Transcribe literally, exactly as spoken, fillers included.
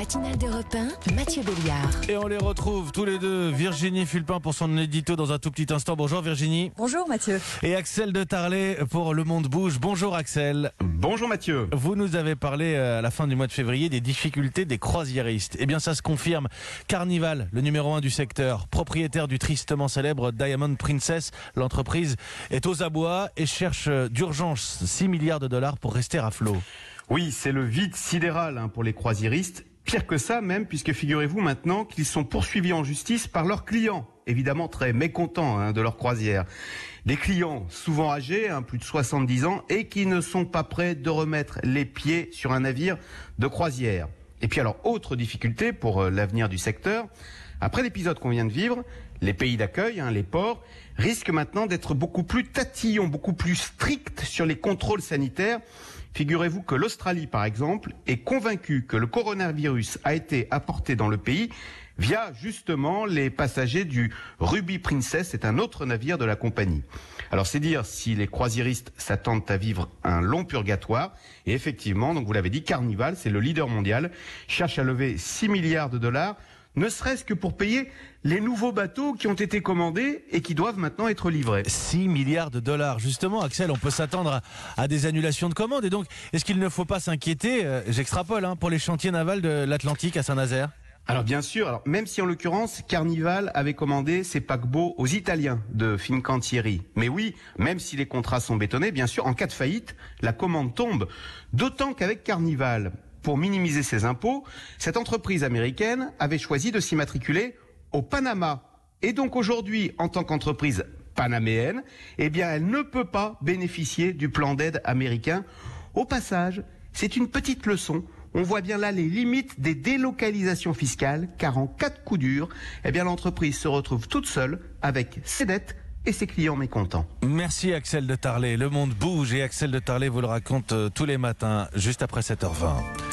matinale d'Europe un, Mathieu Béliard. Et on les retrouve tous les deux, Virginie Fulpin pour son édito dans un tout petit instant. Bonjour Virginie. Bonjour Mathieu. Et Axel de Tarlet pour Le Monde Bouge. Bonjour Axel. Bonjour Mathieu. Vous nous avez parlé à la fin du mois de février des difficultés des croisiéristes. Eh bien ça se confirme. Carnival, le numéro un du secteur, propriétaire du tristement célèbre Diamond Princess, l'entreprise est aux abois et cherche d'urgence six milliards de dollars pour rester à flot. Oui, c'est le vide sidéral hein, pour les croisiéristes. Pire que ça même, puisque figurez-vous maintenant qu'ils sont poursuivis en justice par leurs clients, évidemment très mécontents hein, de leur croisière. Des clients souvent âgés, hein, plus de soixante-dix ans, et qui ne sont pas prêts de remettre les pieds sur un navire de croisière. Et puis alors, autre difficulté pour euh, l'avenir du secteur, après l'épisode qu'on vient de vivre, les pays d'accueil, hein, les ports, risquent maintenant d'être beaucoup plus tatillons, beaucoup plus stricts sur les contrôles sanitaires. Figurez-vous que l'Australie, par exemple, est convaincue que le coronavirus a été apporté dans le pays via justement les passagers du Ruby Princess, c'est un autre navire de la compagnie. Alors c'est dire si les croisiéristes s'attendent à vivre un long purgatoire. Et effectivement, donc vous l'avez dit, Carnival, c'est le leader mondial, cherche à lever six milliards de dollars, ne serait-ce que pour payer les nouveaux bateaux qui ont été commandés et qui doivent maintenant être livrés. six milliards de dollars. Justement, Axel, on peut s'attendre à, à des annulations de commandes. Et donc, est-ce qu'il ne faut pas s'inquiéter, euh, j'extrapole, hein, pour les chantiers navals de l'Atlantique à Saint-Nazaire ? Alors bien sûr, alors même si en l'occurrence Carnival avait commandé ses paquebots aux Italiens de Fincantieri. Mais oui, même si les contrats sont bétonnés, bien sûr, en cas de faillite, la commande tombe. D'autant qu'avec Carnival, pour minimiser ses impôts, cette entreprise américaine avait choisi de s'immatriculer au Panama. Et donc aujourd'hui, en tant qu'entreprise panaméenne, eh bien elle ne peut pas bénéficier du plan d'aide américain. Au passage, c'est une petite leçon. On voit bien là les limites des délocalisations fiscales, car en cas de coup dur, eh bien l'entreprise se retrouve toute seule avec ses dettes et ses clients mécontents. Merci Axel de Tarlet. Le monde bouge et Axel de Tarlet vous le raconte tous les matins, juste après sept heures vingt.